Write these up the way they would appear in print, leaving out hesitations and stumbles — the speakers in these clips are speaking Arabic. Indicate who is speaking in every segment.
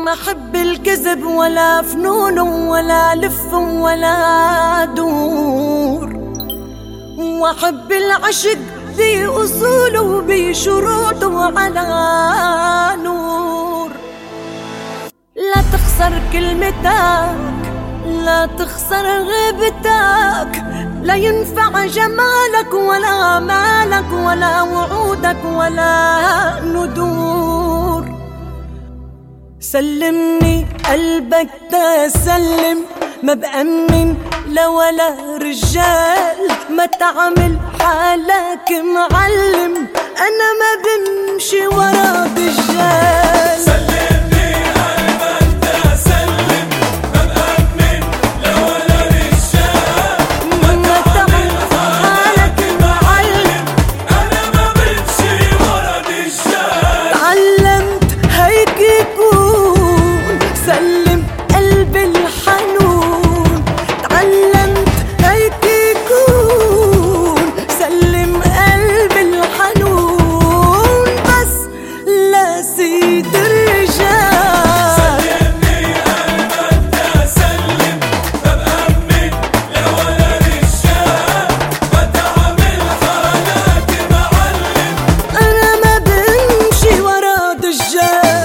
Speaker 1: ما حب الكذب ولا فنون ولا لف ولا دور، وحب العشق بأصوله وبشروطه على نور. لا تخسر كلمتك، لا تخسر غيبتك، لا ينفع جمالك ولا مالك ولا وعودك ولا ندور. سلمني قلبك تسلم، ما بأمن لا ولا رجال، ما تعمل حالك معلم، أنا ما بمشي ورا دجال.
Speaker 2: سلمني قلبك تسلم، ما بأمن لا ولا رجال، ما تعمل حالك معلم، أنا ما بمشي ورا دجال.
Speaker 1: تعلمت هيك يكون، سلم قلبي الحنون، تعلمت هيك يكون، سلم قلبي الحنون، بس لا سيد الرجال.
Speaker 2: سلمني قلبك تسلم، ما بأمن لا ولا رجال، ما تعمل حالك معلم،
Speaker 1: أنا ما بمشي ورا دجال.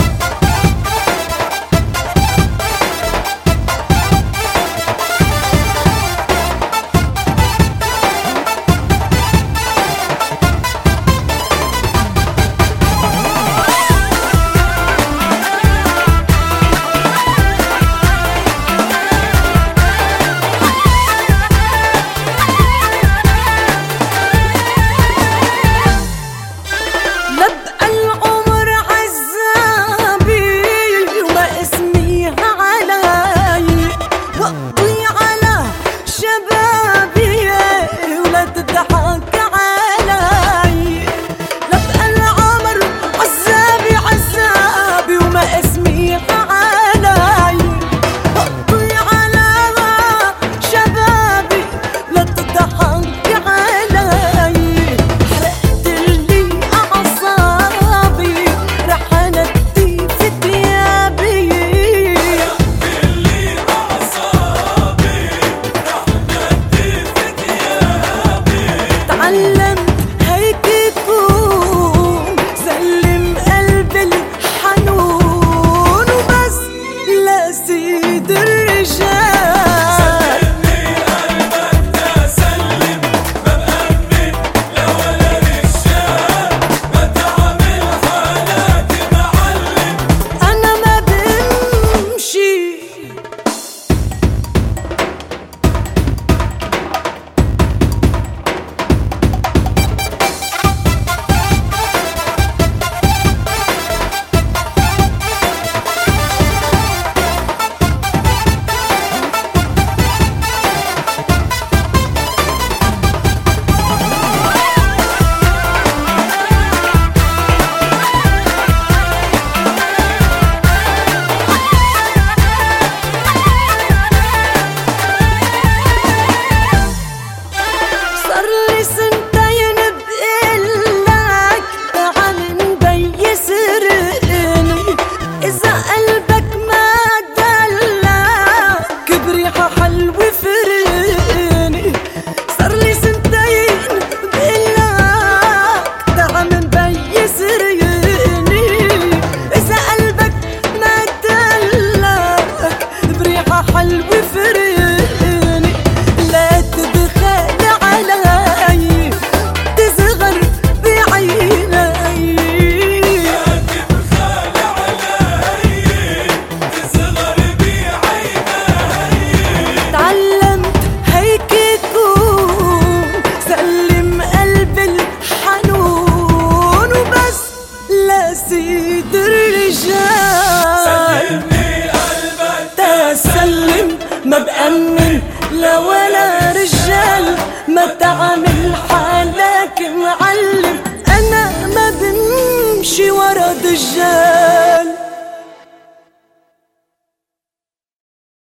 Speaker 1: سيد الرجال.
Speaker 2: سلمني قلبك
Speaker 1: تسلم، ما بأمن لا ولا رجال، ما تعمل حالك معلم، أنا ما بمشي ورا دجال.